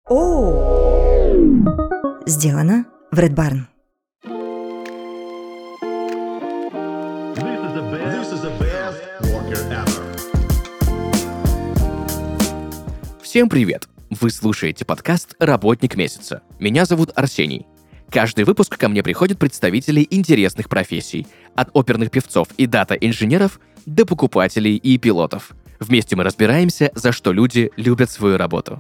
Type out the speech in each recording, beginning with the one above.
Сделано в Red Barn. This is the best worker ever. Всем привет! Вы слушаете подкаст «Работник месяца». Меня зовут Арсений. Каждый выпуск ко мне приходят представители интересных профессий, от оперных певцов и дата-инженеров до покупателей и пилотов. Вместе мы разбираемся, за что люди любят свою работу.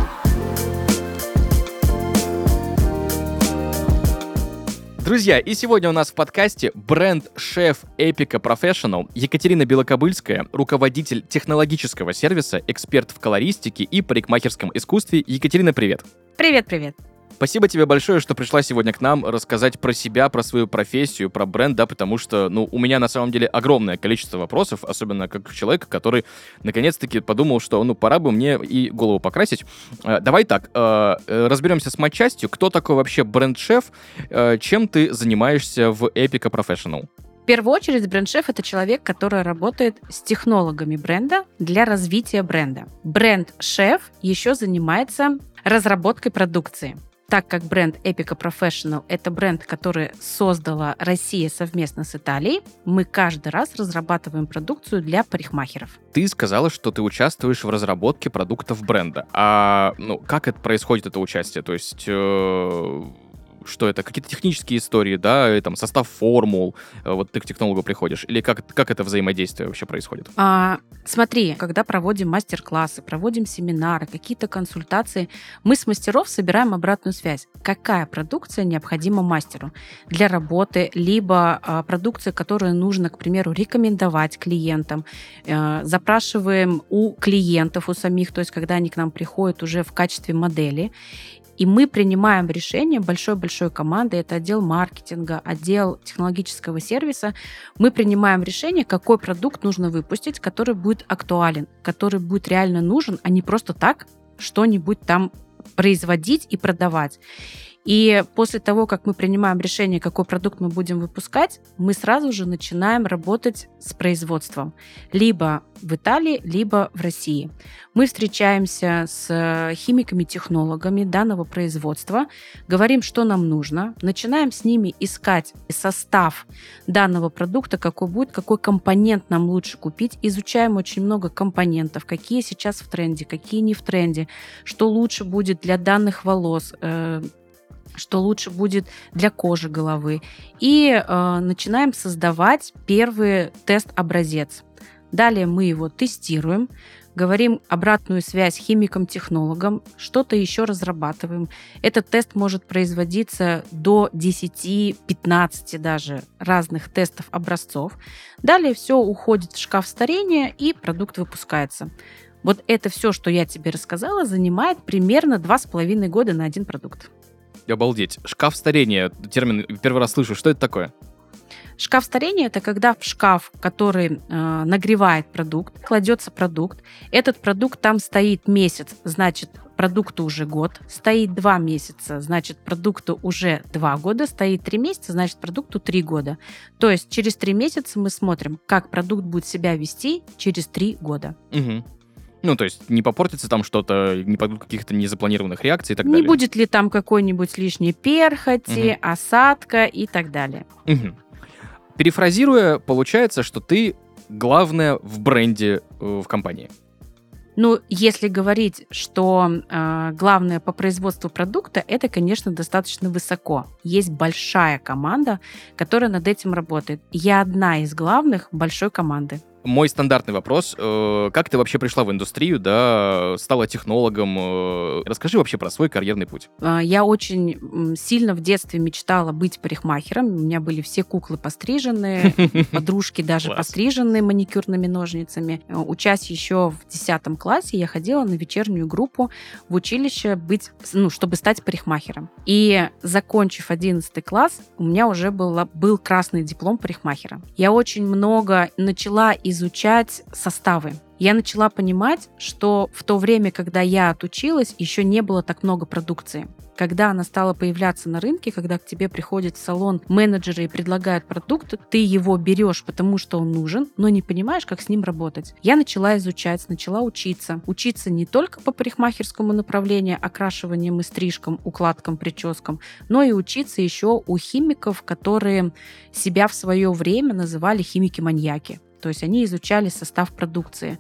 Друзья, и сегодня у нас в подкасте бренд-шеф Epica Professional Екатерина Белокобыльская, руководитель технологического сервиса, эксперт в колористике и парикмахерском искусстве. Екатерина, привет! Привет-привет! Спасибо тебе большое, что пришла сегодня к нам рассказать про себя, про свою профессию, про бренд, да, потому что, у меня на самом деле огромное количество вопросов, особенно как человек, который наконец-таки подумал, что, пора бы мне и голову покрасить. Давай так, разберемся с матчастью. Кто такой вообще бренд-шеф? Чем ты занимаешься в Epica Professional? В первую очередь бренд-шеф — это человек, который работает с технологами бренда для развития бренда. Бренд-шеф еще занимается разработкой продукции. Так как бренд Epica Professional — это бренд, который создала Россия совместно с Италией, мы каждый раз разрабатываем продукцию для парикмахеров. Ты сказала, что ты участвуешь в разработке продуктов бренда. А как это происходит, это участие? То есть... Что это? Какие-то технические истории, да, там, состав формул, вот ты к технологу приходишь, или как это взаимодействие вообще происходит? Смотри, когда проводим мастер-классы, проводим семинары, какие-то консультации, мы с мастеров собираем обратную связь. Какая продукция необходима мастеру для работы, либо продукция, которую нужно, к примеру, рекомендовать клиентам. Запрашиваем у клиентов, у самих, то есть когда они к нам приходят уже в качестве модели. И мы принимаем решение большой-большой команды, это отдел маркетинга, отдел технологического сервиса. Мы принимаем решение, какой продукт нужно выпустить, который будет актуален, который будет реально нужен, а не просто так что-нибудь там производить и продавать. И после того, как мы принимаем решение, какой продукт мы будем выпускать, мы сразу же начинаем работать с производством. Либо в Италии, либо в России. Мы встречаемся с химиками-технологами данного производства, говорим, что нам нужно, начинаем с ними искать состав данного продукта, какой будет, какой компонент нам лучше купить. Изучаем очень много компонентов, какие сейчас в тренде, какие не в тренде, что лучше будет для данных волос, что лучше будет для кожи головы. И начинаем создавать первый тест-образец. Далее мы его тестируем, говорим обратную связь химикам-технологам, что-то еще разрабатываем. Этот тест может производиться до 10-15 даже разных тестов образцов. Далее все уходит в шкаф старения, и продукт выпускается. Вот это все, что я тебе рассказала, занимает примерно 2,5 года на один продукт. Обалдеть. Шкаф старения. Термин первый раз слышу. Что это такое? Шкаф старения — это когда в шкаф, который нагревает продукт, кладется продукт. Этот продукт там стоит месяц, значит, продукту уже год. Стоит 2 месяца, значит, продукту уже 2 года. Стоит 3 месяца, значит, продукту 3 года. То есть через 3 месяца мы смотрим, как продукт будет себя вести через 3 года. Угу. То есть не попортится там что-то, не пойдут каких-то незапланированных реакций и так далее. Не будет ли там какой-нибудь лишней перхоти, осадка и так далее. Перефразируя, получается, что ты главная в бренде в компании. Если говорить, что главное по производству продукта, это, конечно, достаточно высоко. Есть большая команда, которая над этим работает. Я одна из главных большой команды. Мой стандартный вопрос. Как ты вообще пришла в индустрию, да, стала технологом? Расскажи вообще про свой карьерный путь. Я очень сильно в детстве мечтала быть парикмахером. У меня были все куклы постриженные, подружки даже постриженные маникюрными ножницами. Учась еще в 10 классе, я ходила на вечернюю группу в училище чтобы стать парикмахером. И закончив 11 класс, у меня уже был красный диплом парикмахера. Я очень много начала изучать составы. Я начала понимать, что в то время, когда я отучилась, еще не было так много продукции. Когда она стала появляться на рынке, когда к тебе приходят в салон менеджеры и предлагают продукт, ты его берешь, потому что он нужен, но не понимаешь, как с ним работать. Я начала изучать, начала учиться. Учиться не только по парикмахерскому направлению, окрашиванием и стрижкам, укладкам, прическам, но и учиться еще у химиков, которые себя в свое время называли химики-маньяки. То есть они изучали состав продукции.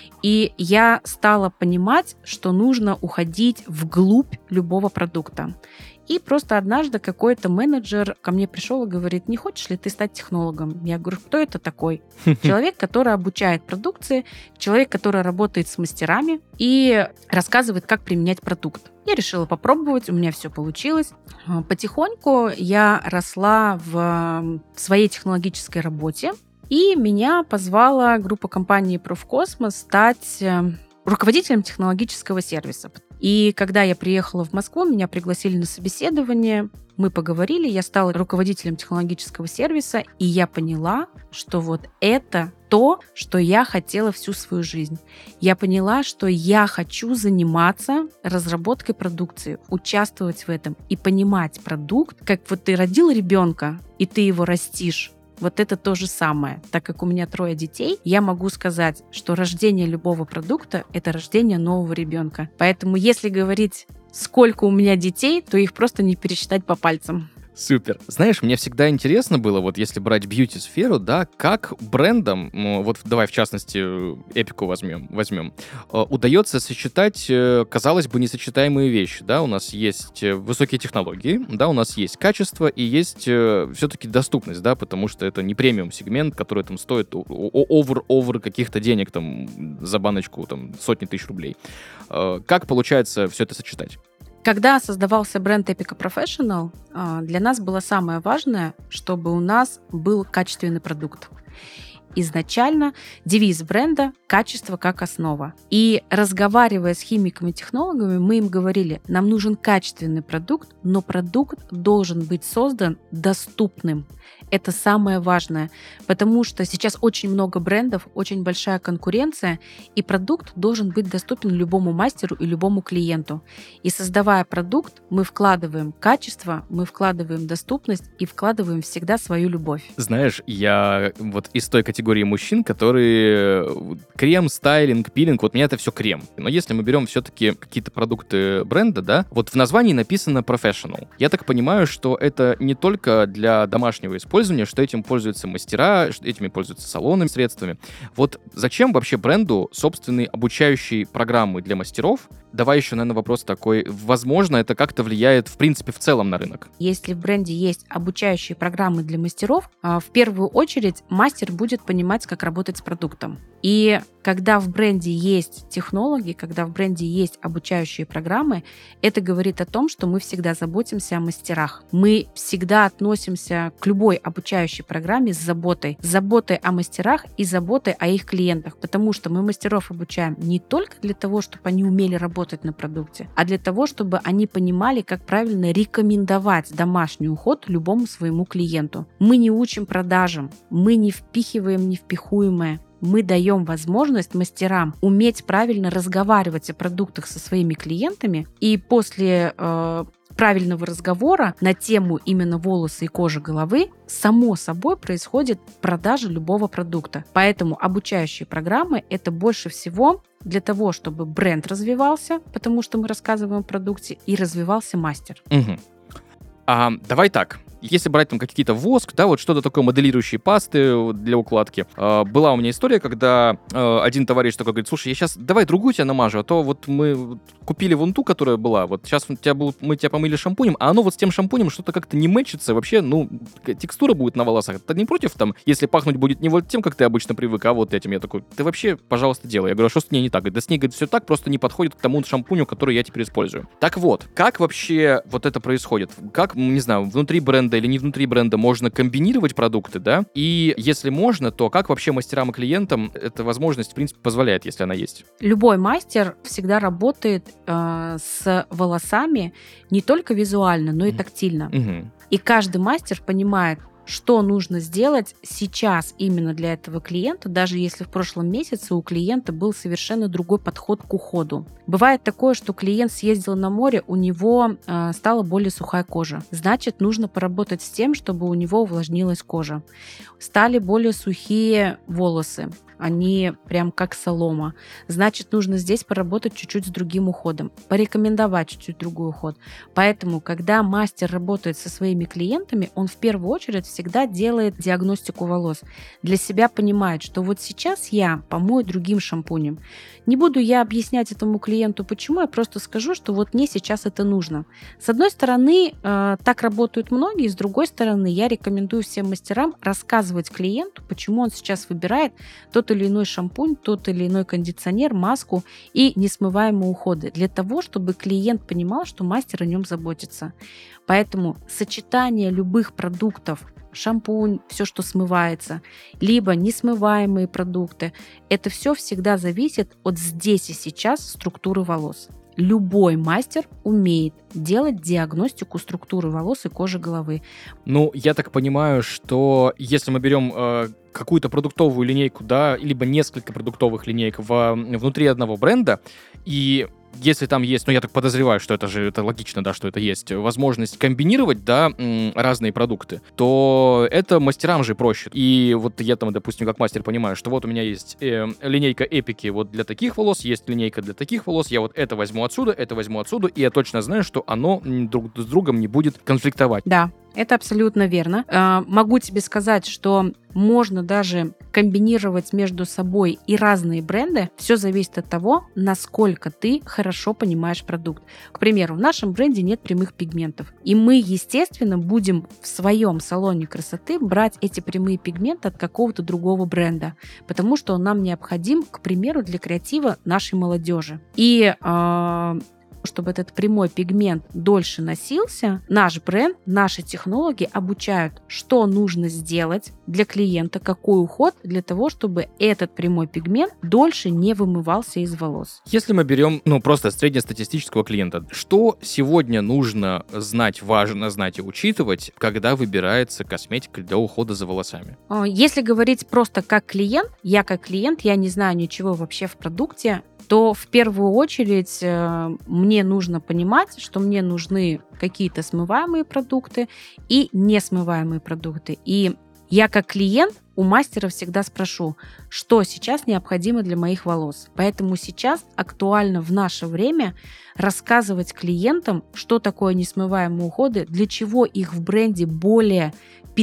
И я стала понимать, что нужно уходить вглубь любого продукта. И просто однажды какой-то менеджер ко мне пришел и говорит: не хочешь ли ты стать технологом? Я говорю: кто это такой? Человек, который обучает продукции, человек, который работает с мастерами и рассказывает, как применять продукт. Я решила попробовать, у меня все получилось. Потихоньку я росла в своей технологической работе, и меня позвала группа компании Профкосмос стать руководителем технологического сервиса. И когда я приехала в Москву, меня пригласили на собеседование, мы поговорили, я стала руководителем технологического сервиса, и я поняла, что вот это то, что я хотела всю свою жизнь. Я поняла, что я хочу заниматься разработкой продукции, участвовать в этом и понимать продукт, как вот ты родил ребенка, и ты его растишь. Вот это то же самое. Так как у меня 3 детей, я могу сказать, что рождение любого продукта – это рождение нового ребенка. Поэтому если говорить, сколько у меня детей, то их просто не пересчитать по пальцам. Супер. Знаешь, мне всегда интересно было, вот если брать бьюти-сферу, да, как брендам, вот давай в частности Эпику возьмем, удается сочетать, казалось бы, несочетаемые вещи, да, у нас есть высокие технологии, да, у нас есть качество и есть все-таки доступность, да, потому что это не премиум-сегмент, который там стоит овер каких-то денег там за баночку там сотни тысяч рублей. Как получается все это сочетать? Когда создавался бренд Epica Professional, для нас было самое важное, чтобы у нас был качественный продукт. Изначально девиз бренда «Качество как основа». И разговаривая с химиками-технологами, мы им говорили: нам нужен качественный продукт, но продукт должен быть создан доступным. Это самое важное, потому что сейчас очень много брендов, очень большая конкуренция, и продукт должен быть доступен любому мастеру и любому клиенту. И создавая продукт, мы вкладываем качество, мы вкладываем доступность и вкладываем всегда свою любовь. Знаешь, я вот из той категории мужчин, которые крем, стайлинг, пилинг, вот у меня это все крем. Но если мы берем все-таки какие-то продукты бренда, да, вот в названии написано professional. Я так понимаю, что это не только для домашнего использования, что этим пользуются мастера, что этими пользуются салонными средствами. Вот зачем вообще бренду собственные обучающие программы для мастеров? Давай еще, наверное, вопрос такой. Возможно, это как-то влияет, в принципе, в целом на рынок? Если в бренде есть обучающие программы для мастеров, в первую очередь мастер будет понимать, как работать с продуктом. И когда в бренде есть технологии, когда в бренде есть обучающие программы, это говорит о том, что мы всегда заботимся о мастерах. Мы всегда относимся к любой обучающей программе с заботой. С заботой о мастерах и заботой о их клиентах. Потому что мы мастеров обучаем не только для того, чтобы они умели работать на продукте, а для того, чтобы они понимали, как правильно рекомендовать домашний уход любому своему клиенту. Мы не учим продажам, мы не впихиваем невпихуемое. Мы даем возможность мастерам уметь правильно разговаривать о продуктах со своими клиентами, и после правильного разговора на тему именно волосы и кожи головы само собой происходит продажа любого продукта. Поэтому обучающие программы — это больше всего для того, чтобы бренд развивался, потому что мы рассказываем о продукте, и развивался мастер. Угу. Давай так. Если брать там какие-то воск, да, вот что-то такое, моделирующие пасты для укладки. Была у меня история, когда один товарищ такой говорит: слушай, я сейчас давай другую тебя намажу, а то вот мы купили вон ту, которая была, вот сейчас мы тебя помыли шампунем, а оно вот с тем шампунем что-то как-то не мэчится, вообще, ну, текстура будет на волосах. Ты не против там, если пахнуть будет не вот тем, как ты обычно привык, а вот этим? Я такой: ты вообще, пожалуйста, делай. Я говорю: а что с ней не так? Говорит: да с ней, говорит, все так, просто не подходит к тому шампуню, который я теперь использую. Так вот, как вообще вот это происходит? Как, не знаю, внутри бренда или не внутри бренда можно комбинировать продукты, да? И если можно, то как вообще мастерам и клиентам эта возможность, в принципе, позволяет, если она есть? Любой мастер всегда работает с волосами не только визуально, но и тактильно. Угу. И каждый мастер понимает, что нужно сделать сейчас именно для этого клиента, даже если в прошлом месяце у клиента был совершенно другой подход к уходу. Бывает такое, что клиент съездил на море, у него стала более сухая кожа. Значит, нужно поработать с тем, чтобы у него увлажнилась кожа. Стали более сухие волосы. Они прям как солома. Значит, нужно здесь поработать чуть-чуть с другим уходом, порекомендовать чуть-чуть другой уход. Поэтому, когда мастер работает со своими клиентами, он в первую очередь всегда делает диагностику волос. Для себя понимает, что вот сейчас я помою другим шампунем. Не буду я объяснять этому клиенту, почему, я просто скажу, что вот мне сейчас это нужно. С одной стороны, так работают многие, с другой стороны, я рекомендую всем мастерам рассказывать клиенту, почему он сейчас выбирает тот или иной шампунь, тот или иной кондиционер, маску и несмываемые уходы, для того, чтобы клиент понимал, что мастер о нем заботится. Поэтому сочетание любых продуктов, шампунь, все, что смывается, либо несмываемые продукты, это все всегда зависит от здесь и сейчас структуры волос. Любой мастер умеет делать диагностику структуры волос и кожи головы. Ну, я так понимаю, что если мы берем какую-то продуктовую линейку, да, либо несколько продуктовых линеек внутри одного бренда, и если там есть, ну, я так подозреваю, что это логично, да, что это есть, возможность комбинировать, да, разные продукты, то это мастерам же проще. И вот я там, допустим, как мастер понимаю, что вот у меня есть линейка эпики вот для таких волос, есть линейка для таких волос, я вот это возьму отсюда, и я точно знаю, что оно друг с другом не будет конфликтовать. Да, это абсолютно верно. Могу тебе сказать, что можно даже комбинировать между собой и разные бренды. Все зависит от того, насколько ты хорошо понимаешь продукт. К примеру, в нашем бренде нет прямых пигментов. И мы, естественно, будем в своем салоне красоты брать эти прямые пигменты от какого-то другого бренда, потому что он нам необходим, к примеру, для креатива нашей молодежи. И чтобы этот прямой пигмент дольше носился, наш бренд, наши технологи обучают, что нужно сделать для клиента, какой уход для того, чтобы этот прямой пигмент дольше не вымывался из волос. Если мы берем, просто среднестатистического клиента, что сегодня нужно знать, важно знать и учитывать, когда выбирается косметика для ухода за волосами? Если говорить просто как клиент, я не знаю ничего вообще в продукте, то в первую очередь мне нужно понимать, что мне нужны какие-то смываемые продукты и несмываемые продукты. И я как клиент у мастера всегда спрошу, что сейчас необходимо для моих волос. Поэтому сейчас актуально в наше время рассказывать клиентам, что такое несмываемые уходы, для чего их в бренде более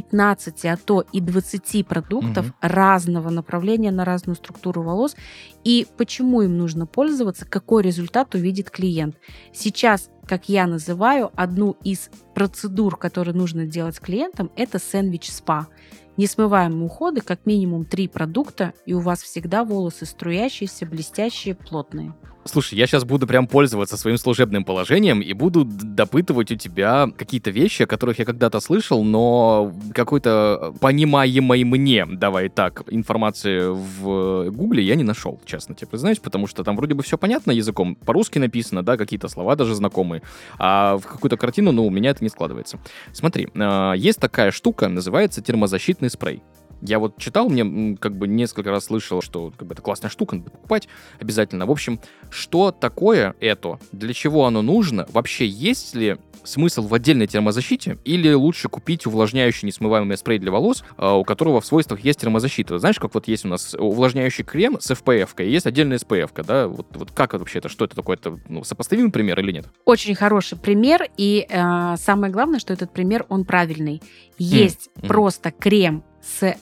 15, а то и 20 продуктов разного направления на разную структуру волос, и почему им нужно пользоваться, какой результат увидит клиент. Сейчас, как я называю, одну из процедур, которые нужно делать с клиентом, это сэндвич-спа. Несмываемые уходы, как минимум 3 продукта, и у вас всегда волосы струящиеся, блестящие, плотные. Слушай, я сейчас буду прям пользоваться своим служебным положением и буду допытывать у тебя какие-то вещи, о которых я когда-то слышал, но какой-то понимаемой мне, давай так, информации в Гугле я не нашел, честно тебе признаюсь, потому что там вроде бы все понятно языком, по-русски написано, да, какие-то слова даже знакомые, а в какую-то картину, у меня это не складывается. Смотри, есть такая штука, называется термозащитный спрей. Я вот читал, мне несколько раз слышал, что это классная штука, надо покупать обязательно. В общем, что такое это? Для чего оно нужно? Вообще, есть ли смысл в отдельной термозащите? Или лучше купить увлажняющий несмываемый спрей для волос, у которого в свойствах есть термозащита? Знаешь, как вот есть у нас увлажняющий крем с SPF-кой, есть отдельная SPF-ка, да? Вот как вообще это? Что это такое? Это сопоставимый пример или нет? Очень хороший пример, и самое главное, что этот пример, он правильный. Есть просто крем с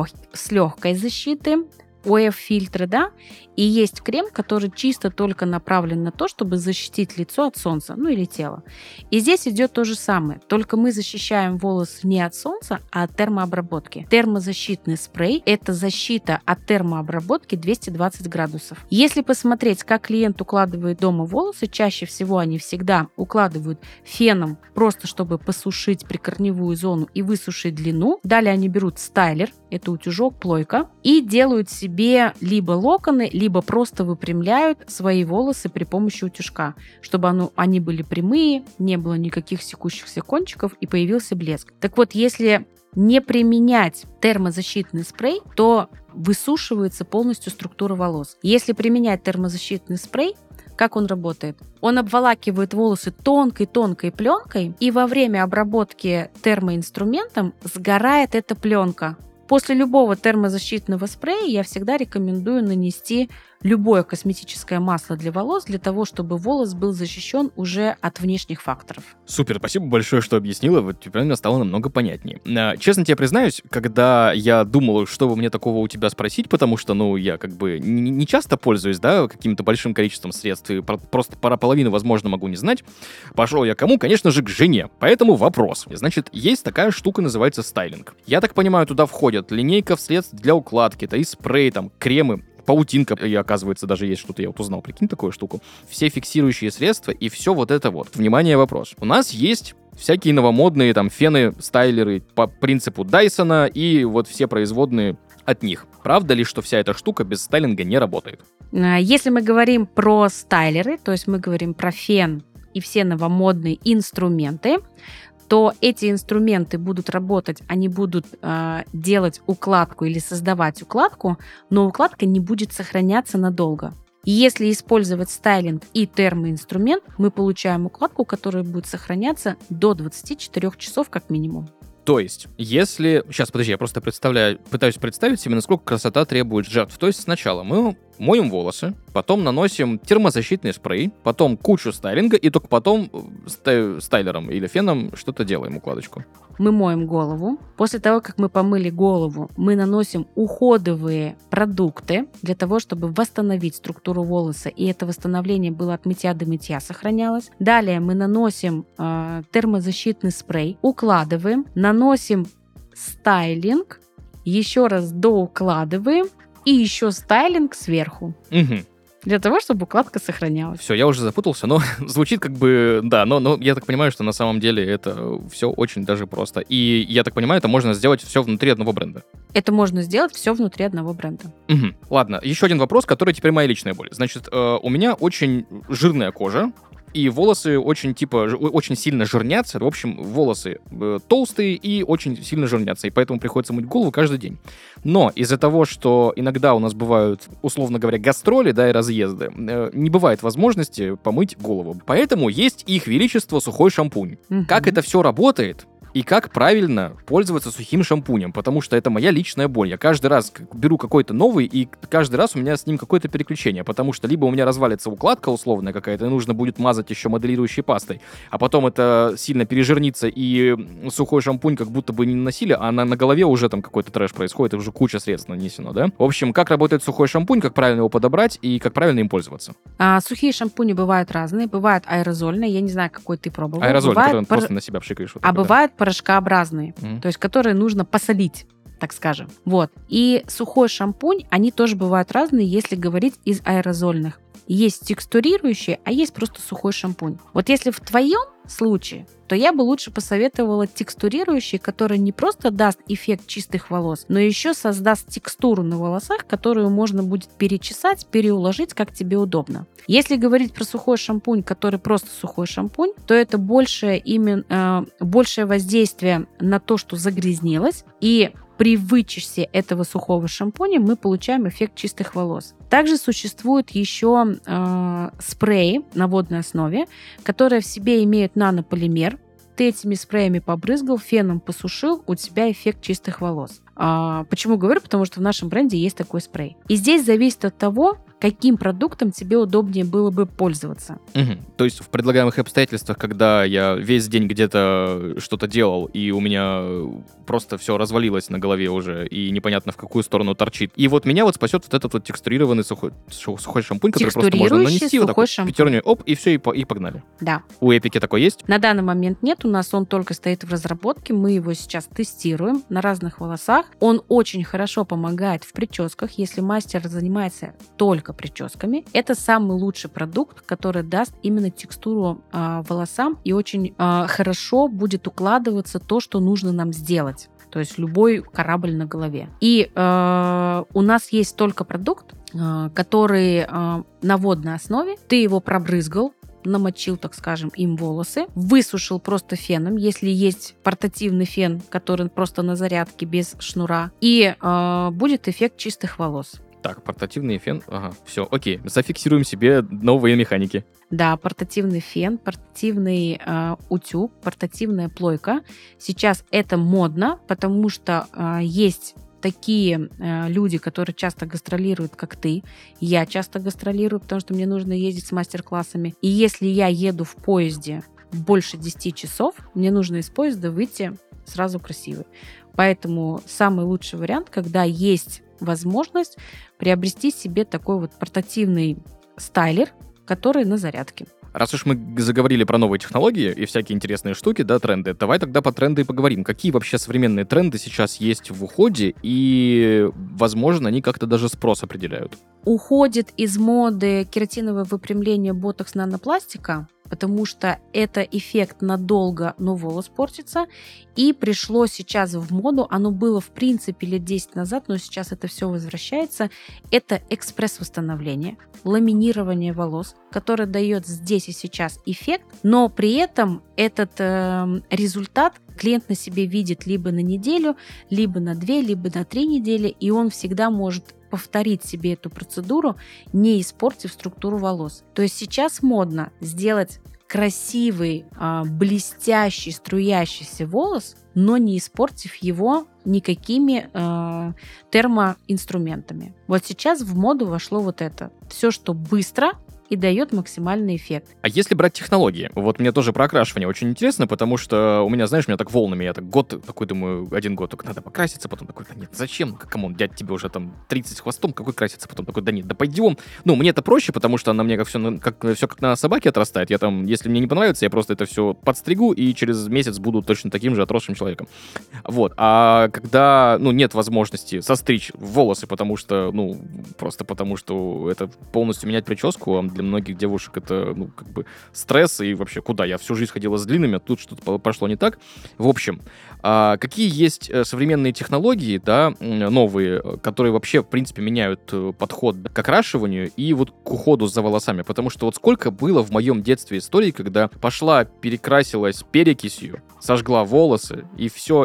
легкой защитой, OF-фильтры, да, и есть крем, который чисто только направлен на то, чтобы защитить лицо от солнца, или тело. И здесь идет то же самое, только мы защищаем волосы не от солнца, а от термообработки. Термозащитный спрей – это защита от термообработки 220 градусов. Если посмотреть, как клиент укладывает дома волосы, чаще всего они всегда укладывают феном, просто чтобы посушить прикорневую зону и высушить длину. Далее они берут стайлер, это утюжок, плойка, и делают себе либо локоны, либо просто выпрямляют свои волосы при помощи утюжка, чтобы они были прямые, не было никаких секущихся кончиков и появился блеск. Так вот, если не применять термозащитный спрей, то высушивается полностью структура волос. Если применять термозащитный спрей, как он работает? Он обволакивает волосы тонкой-тонкой пленкой, и во время обработки термоинструментом сгорает эта пленка. После любого термозащитного спрея я всегда рекомендую нанести любое косметическое масло для волос, для того, чтобы волос был защищен уже от внешних факторов. Супер, спасибо большое, что объяснила. Вот теперь мне стало намного понятнее. Честно тебе признаюсь, когда я думал, что бы мне такого у тебя спросить, потому что, я как бы не часто пользуюсь, каким-то большим количеством средств, и просто половину, возможно, могу не знать, пошел я кому? Конечно же, к жене. Поэтому вопрос. Значит, есть такая штука, называется стайлинг. Я так понимаю, туда входят линейка средств для укладки, и спрей, кремы, паутинка, и оказывается, даже есть что-то, я узнал, прикинь, такую штуку. Все фиксирующие средства и все вот это вот. Внимание, вопрос. У нас есть всякие новомодные фены, стайлеры по принципу Дайсона и вот все производные от них. Правда ли, что вся эта штука без стайлинга не работает? Если мы говорим про стайлеры, то есть мы говорим про фен и все новомодные инструменты, то эти инструменты будут работать, они будут делать укладку или создавать укладку, но укладка не будет сохраняться надолго. И если использовать стайлинг и термоинструмент, мы получаем укладку, которая будет сохраняться до 24 часов как минимум. То есть, если... Сейчас, подожди, я просто пытаюсь представить себе, насколько красота требует жертв. То есть сначала мы моем волосы, потом наносим термозащитный спрей, потом кучу стайлинга, и только потом стайлером или феном что-то делаем, укладочку. Мы моем голову. После того, как мы помыли голову, мы наносим уходовые продукты для того, чтобы восстановить структуру волоса, и это восстановление было от мытья до мытья сохранялось. Далее мы наносим термозащитный спрей, укладываем, наносим стайлинг, еще раз доукладываем, и еще стайлинг сверху. Угу. Для того, чтобы укладка сохранялась. Все, я уже запутался, но звучит как бы, да, но я так понимаю, что на самом деле это все очень даже просто. И я так понимаю, это можно сделать все внутри одного бренда. Это можно сделать все внутри одного бренда. Угу. Ладно, еще один вопрос, который теперь моя личная боль. Значит, у меня очень жирная кожа, и волосы очень сильно жирнятся. В общем, волосы толстые и очень сильно жирнятся, и поэтому приходится мыть голову каждый день. Но из-за того, что иногда у нас бывают, условно говоря, гастроли, и разъезды, не бывает возможности помыть голову. Поэтому есть их величество сухой шампунь. Как это все работает? И как правильно пользоваться сухим шампунем, потому что это моя личная боль. Я каждый раз беру какой-то новый, и каждый раз у меня с ним какое-то переключение, потому что либо у меня развалится укладка условная какая-то, и нужно будет мазать еще моделирующей пастой, а потом это сильно пережирнится, и сухой шампунь как будто бы не наносили, а на голове уже там какой-то трэш происходит, и уже куча средств нанесено, да? В общем, как работает сухой шампунь, как правильно его подобрать и как правильно им пользоваться? Сухие шампуни бывают разные, бывают аэрозольные, я не знаю, какой ты пробовал. Аэрозоль, который просто на себя пшикаешь. Вот бывают порошкообразные, то есть которые нужно посолить, так скажем. Вот. И сухой шампунь, они тоже бывают разные, если говорить из аэрозольных. Есть текстурирующие, а есть просто сухой шампунь. Вот если в твоем случае, то я бы лучше посоветовала текстурирующий, который не просто даст эффект чистых волос, но еще создаст текстуру на волосах, которую можно будет перечесать, переуложить, как тебе удобно. Если говорить про сухой шампунь, который просто сухой шампунь, то это большее воздействие на то, что загрязнилось, и при вычистке этого сухого шампуня мы получаем эффект чистых волос. Также существуют еще спреи на водной основе, которые в себе имеют нанополимер. Ты этими спреями побрызгал, феном посушил, у тебя эффект чистых волос. Почему говорю? Потому что в нашем бренде есть такой спрей. И здесь зависит от того, каким продуктом тебе удобнее было бы пользоваться. То есть в предлагаемых обстоятельствах, когда я весь день где-то что-то делал, и у меня просто все развалилось на голове уже, и непонятно в какую сторону торчит. И вот меня спасет вот этот вот текстурированный сухой шампунь, который просто можно нанести вот так вот пятерней, оп, и все, и погнали. Да. У Эпики такой есть? На данный момент нет, у нас он только стоит в разработке, мы его сейчас тестируем на разных волосах. Он очень хорошо помогает в прическах, если мастер занимается только прическами. Это самый лучший продукт, который даст именно текстуру волосам и очень хорошо будет укладываться то, что нужно нам сделать. то есть любой корабль на голове. И у нас есть только продукт, который на водной основе, ты его пробрызгал, намочил, так скажем, им волосы, высушил просто феном, если есть портативный фен, который просто на зарядке без шнура, и будет эффект чистых волос. Так, портативный фен. Ага, все, окей. Зафиксируем себе новые механики. Да, портативный фен, портативный утюг, портативная плойка. Сейчас это модно, потому что есть такие люди, которые часто гастролируют, как ты. Я часто гастролирую, потому что мне нужно ездить с мастер-классами. И если я еду в поезде больше 10 часов, мне нужно из поезда выйти сразу красивой. Поэтому самый лучший вариант, когда есть возможность приобрести себе такой вот портативный стайлер, который на зарядке. Раз уж мы заговорили про новые технологии и всякие интересные штуки, да, тренды, давай тогда по тренды и поговорим. Какие вообще современные тренды сейчас есть в уходе и, возможно, они как-то даже спрос определяют? Уходит из моды кератиновое выпрямление ботокс нанопластика, потому что это эффект надолго, но волос портится. И пришло сейчас в моду, оно было в принципе лет 10 назад, но сейчас это все возвращается. Это экспресс-восстановление, ламинирование волос, которое дает здесь и сейчас эффект, но при этом этот результат клиент на себе видит либо на неделю, либо на 2, либо на 3 недели, и он всегда может повторить себе эту процедуру, не испортив структуру волос. То есть сейчас модно сделать красивый, блестящий, струящийся волос, но не испортив его никакими термоинструментами. Вот сейчас в моду вошло вот это. Все, что быстро и дает максимальный эффект. А если брать технологии? Вот мне тоже про окрашивание очень интересно, потому что у меня, знаешь, у меня так волнами, я так год такой думаю, 1 год только надо покраситься, потом такой, да нет, зачем? Камон, дядь, тебе уже там 30 с хвостом, какой краситься? Потом такой, да нет, да пойдем. Ну, мне это проще, потому что она мне как все как на собаке отрастает. Я там, если мне не понравится, я просто это все подстригу и через месяц буду точно таким же отросшим человеком. Вот. А когда, нет возможности состричь волосы, потому что, просто потому что это полностью менять прическу, для многих девушек это, стресс, и вообще, куда? Я всю жизнь ходила с длинными, а тут что-то пошло не так. В общем, какие есть современные технологии, да, новые, которые вообще, в принципе, меняют подход к окрашиванию и вот к уходу за волосами? Потому что вот сколько было в моем детстве историй, когда пошла, перекрасилась перекисью, сожгла волосы, и все,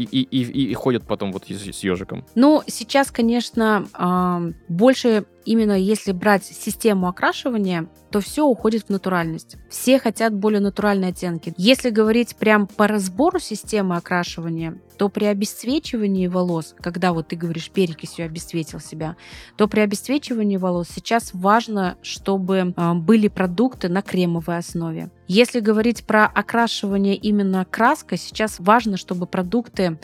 и ходят потом вот с ежиком. Сейчас, конечно, больше именно если брать систему окрашивания, то все уходит в натуральность. Все хотят более натуральные оттенки. Если говорить прям по разбору системы окрашивания, то при обесцвечивании волос, когда вот ты говоришь, перекисью обесцветил себя, то при обесцвечивании волос сейчас важно, чтобы были продукты на кремовой основе. Если говорить про окрашивание именно краской, сейчас важно, чтобы продукты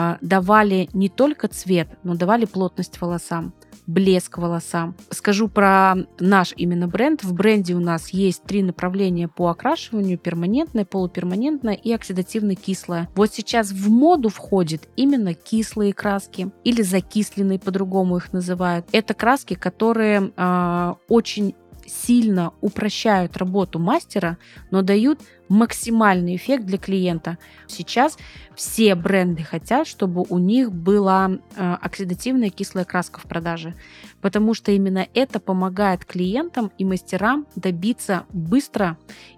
давали не только цвет, но давали плотность волосам, блеск волосам. Скажу про наш именно бренд. В бренде у нас есть 3 направления по окрашиванию: перманентное, полуперманентное и оксидативно-кислое. Вот сейчас в моду входит именно кислые краски или закисленные, по-другому их называют. Это краски, которые очень сильно упрощают работу мастера, но дают максимальный эффект для клиента. Сейчас все бренды хотят, чтобы у них была оксидативная кислая краска в продаже, потому что именно это помогает клиентам и мастерам добиться быстро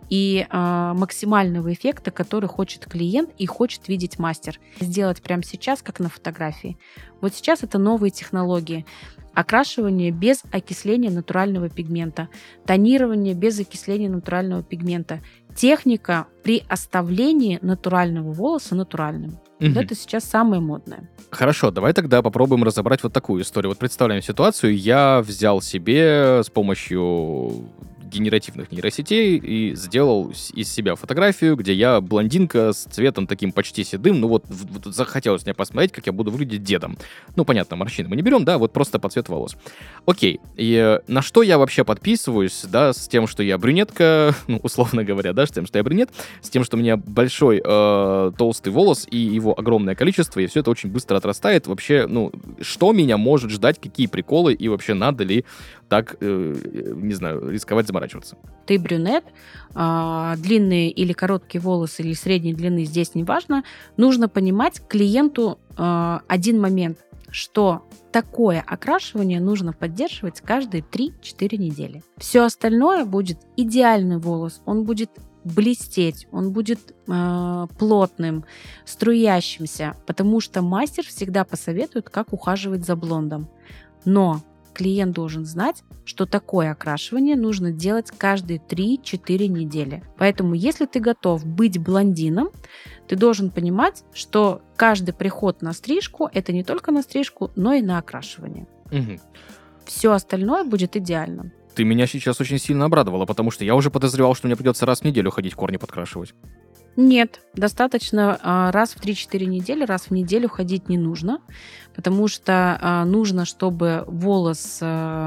и максимального эффекта, который хочет клиент и хочет видеть мастер. Сделать прямо сейчас, как на фотографии. Вот сейчас это новые технологии. Окрашивание без окисления натурального пигмента, тонирование без окисления натурального пигмента, техника при оставлении натурального волоса натуральным. Вот это сейчас самое модное. Хорошо, давай тогда попробуем разобрать вот такую историю. Вот представляем ситуацию, я взял себе с помощью генеративных нейросетей и сделал из себя фотографию, где я блондинка с цветом таким почти седым. Захотелось мне посмотреть, как я буду выглядеть дедом. Понятно, морщины мы не берем, да, вот просто по цвету волос. Окей, и на что я вообще подписываюсь, да, с тем, что я брюнетка, условно говоря, да, с тем, что я брюнет, с тем, что у меня большой толстый волос и его огромное количество, и все это очень быстро отрастает. Вообще, что меня может ждать, какие приколы, и вообще надо ли так, не знаю, рисковать заморачиваться. Ты брюнет, длинные или короткие волосы, или средней длины, здесь не важно. Нужно понимать клиенту один момент, что такое окрашивание нужно поддерживать каждые 3-4 недели. Все остальное будет идеальный волос, он будет блестеть, он будет плотным, струящимся, потому что мастер всегда посоветует, как ухаживать за блондом. Но клиент должен знать, что такое окрашивание нужно делать каждые 3-4 недели. Поэтому, если ты готов быть блондином, ты должен понимать, что каждый приход на стрижку – это не только на стрижку, но и на окрашивание. Угу. Все остальное будет идеально. Ты меня сейчас очень сильно обрадовала, потому что я уже подозревал, что мне придется раз в неделю ходить корни подкрашивать. Нет, достаточно раз в 3-4 недели, раз в неделю ходить не нужно, потому что нужно, чтобы волос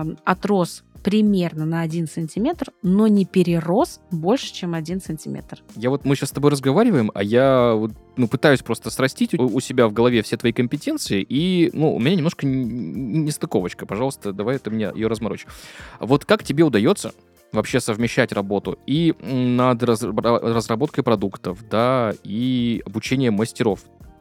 отрос примерно на 1 сантиметр, но не перерос больше, чем 1 сантиметр. Мы сейчас с тобой разговариваем, а я пытаюсь просто срастить у себя в голове все твои компетенции, и у меня немножко нестыковочка. Пожалуйста, давай ты мне ее разморочь. Вот как тебе удается вообще совмещать работу и над разработкой продуктов, да, и обучение мастеров?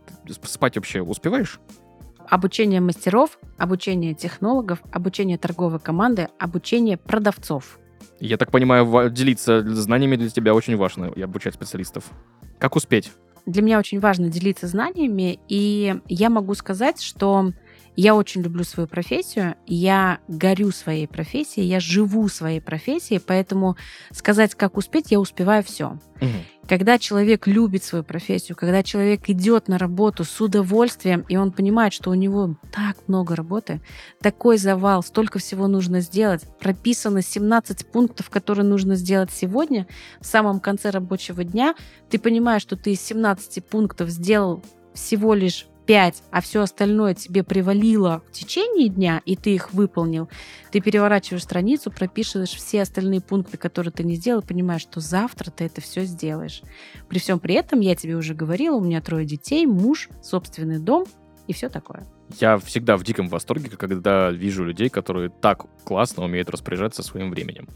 Спать вообще успеваешь? Обучение мастеров, обучение технологов, обучение торговой команды, обучение продавцов. Я так понимаю, делиться знаниями для тебя очень важно и обучать специалистов. Как успеть? Для меня очень важно делиться знаниями, и я могу сказать, что я очень люблю свою профессию, я горю своей профессией, я живу своей профессией, поэтому сказать, как успеть, я успеваю все. Угу. Когда человек любит свою профессию, когда человек идет на работу с удовольствием, и он понимает, что у него так много работы, такой завал, столько всего нужно сделать, прописано 17 пунктов, которые нужно сделать сегодня, в самом конце рабочего дня, ты понимаешь, что ты из 17 пунктов сделал всего лишь 5, а все остальное тебе привалило в течение дня, и ты их выполнил, ты переворачиваешь страницу, пропишешь все остальные пункты, которые ты не сделал, и понимаешь, что завтра ты это все сделаешь. При всем при этом, я тебе уже говорила, у меня 3 детей, муж, собственный дом и все такое. Я всегда в диком восторге, когда вижу людей, которые так классно умеют распоряжаться своим временем.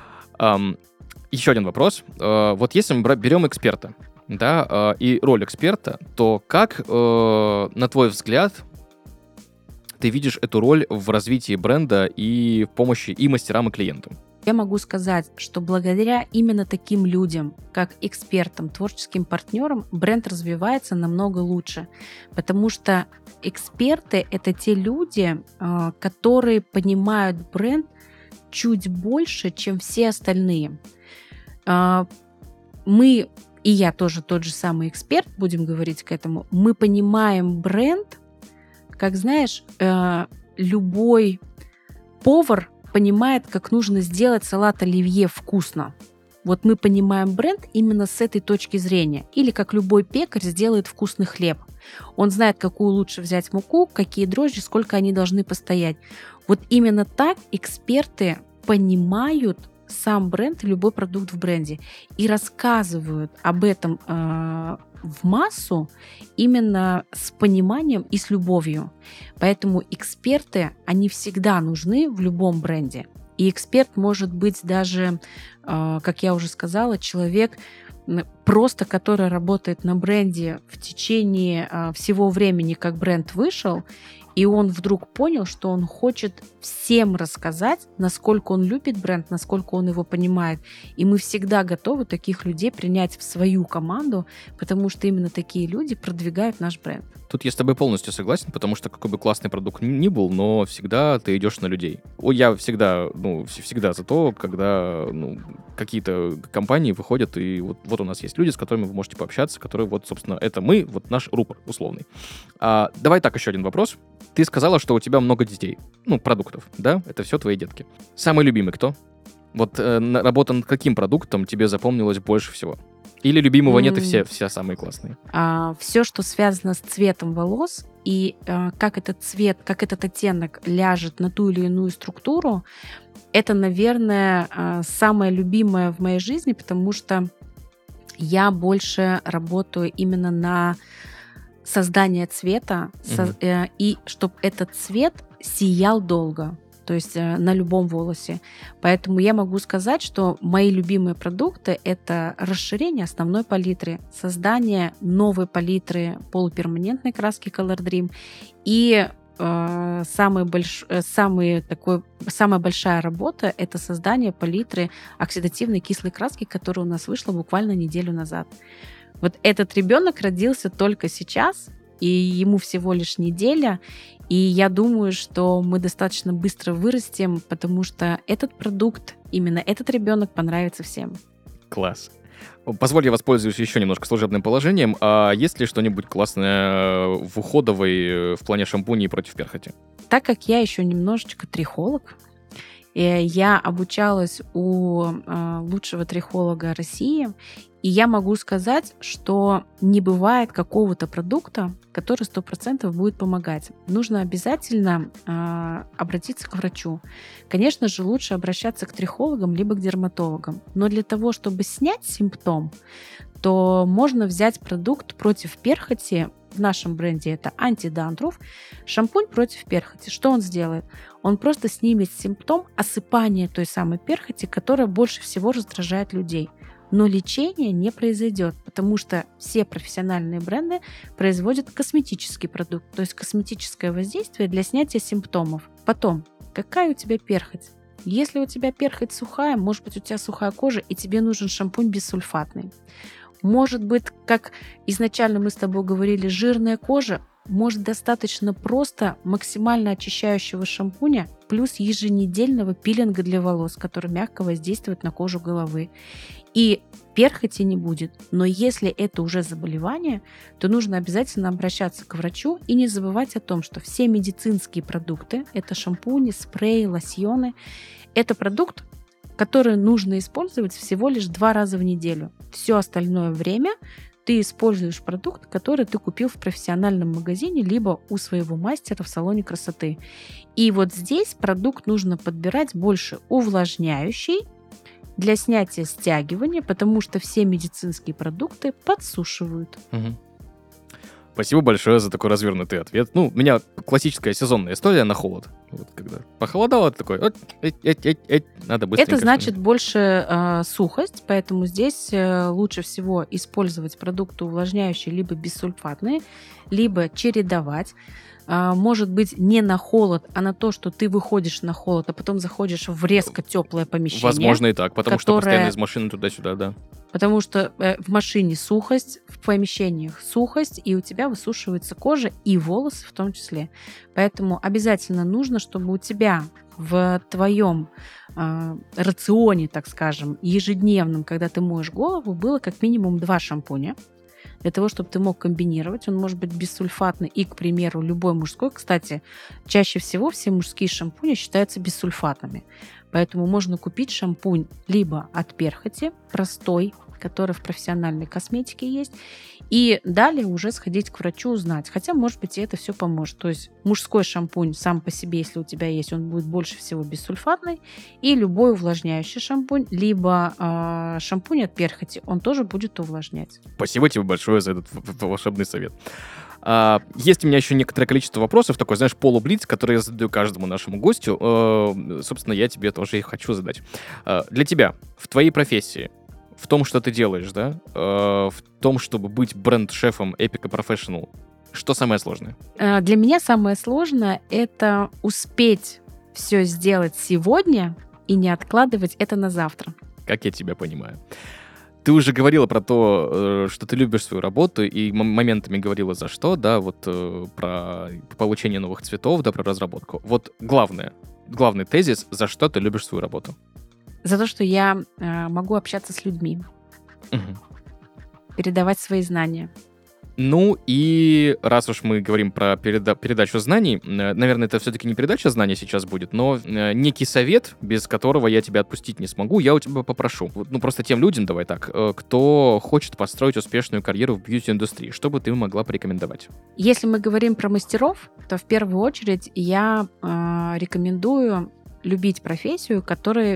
Еще один вопрос. Вот если мы берем эксперта, да, и роль эксперта, то как, на твой взгляд, ты видишь эту роль в развитии бренда и в помощи и мастерам, и клиентам? Я могу сказать, что благодаря именно таким людям, как экспертам, творческим партнерам, бренд развивается намного лучше, потому что эксперты — это те люди, которые понимают бренд чуть больше, чем все остальные. Мы, и я тоже тот же самый эксперт, будем говорить к этому, мы понимаем бренд, как, знаешь, любой повар понимает, как нужно сделать салат оливье вкусно. Вот мы понимаем бренд именно с этой точки зрения. Или как любой пекарь сделает вкусный хлеб. Он знает, какую лучше взять муку, какие дрожжи, сколько они должны постоять. Вот именно так эксперты понимают сам бренд и любой продукт в бренде и рассказывают об этом в массу именно с пониманием и с любовью. Поэтому эксперты, они всегда нужны в любом бренде. И эксперт может быть даже, как я уже сказала, человек, просто который работает на бренде в течение всего времени, как бренд вышел, и он вдруг понял, что он хочет всем рассказать, насколько он любит бренд, насколько он его понимает. И мы всегда готовы таких людей принять в свою команду, потому что именно такие люди продвигают наш бренд. Тут я с тобой полностью согласен, потому что какой бы классный продукт ни был, но всегда ты идешь на людей. Я всегда за то, когда какие-то компании выходят, и вот у нас есть люди, с которыми вы можете пообщаться, которые собственно, это мы, наш рупор условный. Давай так, еще один вопрос. Ты сказала, что у тебя много детей, продуктов, да? Это все твои детки. Самый любимый кто? Работа над каким продуктом тебе запомнилась больше всего? Или любимого нет, и все самые классные? Все, что связано с цветом волос, и как этот цвет, как этот оттенок ляжет на ту или иную структуру, это, наверное, самое любимое в моей жизни, потому что я больше работаю именно на создание цвета, и чтобы этот цвет сиял долго. то есть на любом волосе. Поэтому я могу сказать, что мои любимые продукты — это расширение основной палитры, создание новой палитры полуперманентной краски Color Dream и самая большая работа — это создание палитры оксидативной кислой краски, которая у нас вышла буквально неделю назад. Вот этот ребенок родился только сейчас, и ему всего лишь неделя, и я думаю, что мы достаточно быстро вырастем, потому что этот продукт, именно этот ребенок понравится всем. Класс. Позволь, я воспользуюсь еще немножко служебным положением. А есть ли что-нибудь классное в уходовой в плане шампуней против перхоти? Так как я еще немножечко трихолог, я обучалась у лучшего трихолога России, и я могу сказать, что не бывает какого-то продукта, который 100% будет помогать. Нужно обязательно обратиться к врачу. Конечно же, лучше обращаться к трихологам либо к дерматологам. Но для того, чтобы снять симптом, то можно взять продукт против перхоти. В нашем бренде это антидандруф, шампунь против перхоти. Что он сделает? Он просто снимет симптом осыпания той самой перхоти, которая больше всего раздражает людей. Но лечение не произойдет, потому что все профессиональные бренды производят косметический продукт, то есть косметическое воздействие для снятия симптомов. Потом, какая у тебя перхоть? Если у тебя перхоть сухая, может быть, у тебя сухая кожа, и тебе нужен шампунь бессульфатный. Может быть, как изначально мы с тобой говорили, жирная кожа, может достаточно просто максимально очищающего шампуня плюс еженедельного пилинга для волос, который мягко воздействует на кожу головы. И перхоти не будет. Но если это уже заболевание, то нужно обязательно обращаться к врачу и не забывать о том, что все медицинские продукты, это шампуни, спреи, лосьоны, это продукт, который нужно использовать всего лишь 2 раза в неделю. Все остальное время ты используешь продукт, который ты купил в профессиональном магазине, либо у своего мастера в салоне красоты. И вот здесь продукт нужно подбирать больше увлажняющий, для снятия стягивания, потому что все медицинские продукты подсушивают. Угу. Спасибо большое за такой развернутый ответ. У меня классическая сезонная история на холод. Вот когда похолодало, ты такой, надо быстренько. Это значит больше сухость, поэтому здесь лучше всего использовать продукты увлажняющие либо бессульфатные, либо чередовать. Может быть, не на холод, а на то, что ты выходишь на холод, а потом заходишь в резко теплое помещение. Возможно и так, потому что постоянно из машины туда-сюда, да. Потому что в машине сухость, в помещениях сухость, и у тебя высушивается кожа и волосы в том числе. Поэтому обязательно нужно, чтобы у тебя в твоем рационе, так скажем, ежедневном, когда ты моешь голову, было как минимум 2 шампуня. Для того, чтобы ты мог комбинировать. Он может быть бессульфатный и, к примеру, любой мужской. Кстати, чаще всего все мужские шампуни считаются бессульфатными. Поэтому можно купить шампунь либо от перхоти, простой, который в профессиональной косметике есть, и далее уже сходить к врачу, узнать. Хотя, может быть, и это все поможет. То есть мужской шампунь сам по себе, если у тебя есть, он будет больше всего бессульфатный, и любой увлажняющий шампунь, либо шампунь от перхоти, он тоже будет увлажнять. Спасибо тебе большое за этот волшебный совет. Есть у меня еще некоторое количество вопросов, такой, знаешь, полублиц, который я задаю каждому нашему гостю. Собственно, я тебе тоже их хочу задать. Для тебя, в твоей профессии, в том, что ты делаешь, да, в том, чтобы быть бренд-шефом Epica Professional, что самое сложное? Для меня самое сложное — это успеть все сделать сегодня и не откладывать это на завтра. Как я тебя понимаю. Ты уже говорила про то, что ты любишь свою работу, и моментами говорила за что, да, вот про получение новых цветов, да, про разработку. Вот главный тезис, за что ты любишь свою работу? За то, что я могу общаться с людьми, передавать свои знания. Ну и раз уж мы говорим про передачу знаний, наверное, это все-таки не передача знаний сейчас будет, но некий совет, без которого я тебя отпустить не смогу, я у тебя попрошу. Ну просто тем людям, давай так, кто хочет построить успешную карьеру в бьюти-индустрии, что бы ты могла порекомендовать? Если мы говорим про мастеров, то в первую очередь я рекомендую любить профессию, которой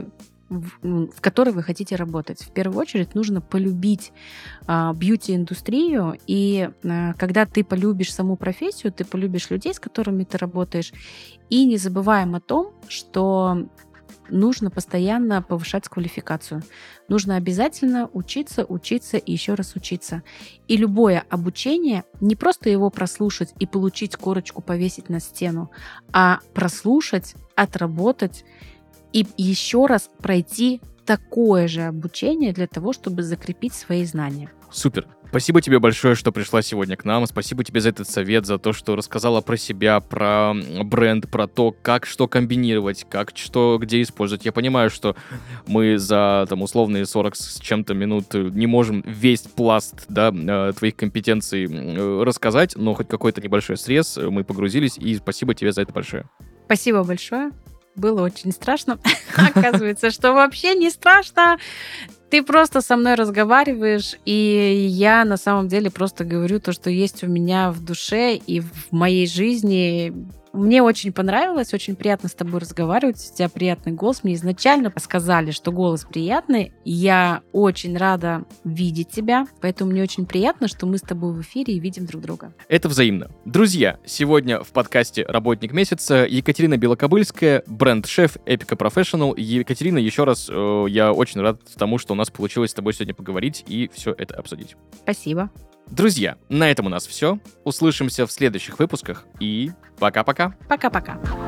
в которой вы хотите работать. В первую очередь нужно полюбить бьюти-индустрию, и когда ты полюбишь саму профессию, ты полюбишь людей, с которыми ты работаешь, и не забываем о том, что нужно постоянно повышать квалификацию. Нужно обязательно учиться и еще раз учиться. И любое обучение, не просто его прослушать и получить корочку повесить на стену, а прослушать, отработать и еще раз пройти такое же обучение для того, чтобы закрепить свои знания. Супер. Спасибо тебе большое, что пришла сегодня к нам. Спасибо тебе за этот совет, за то, что рассказала про себя, про бренд, про то, как что комбинировать, как что где использовать. Я понимаю, что мы за там условные 40 с чем-то минут не можем весь пласт, да, твоих компетенций рассказать, но хоть какой-то небольшой срез мы погрузились, и спасибо тебе за это большое. Спасибо большое. Было очень страшно. Оказывается, что вообще не страшно. Ты просто со мной разговариваешь, и я на самом деле просто говорю то, что есть у меня в душе и в моей жизни. Мне очень понравилось, очень приятно с тобой разговаривать, у тебя приятный голос. Мне изначально сказали, что голос приятный. Я очень рада видеть тебя, поэтому мне очень приятно, что мы с тобой в эфире и видим друг друга. Это взаимно. Друзья, сегодня в подкасте «Работник месяца» Екатерина Белокобыльская, бренд-шеф Epica Professional. Екатерина, еще раз, я очень рад тому, что у нас получилось с тобой сегодня поговорить и все это обсудить. Спасибо. Друзья, на этом у нас все. Услышимся в следующих выпусках и пока-пока. Пока-пока.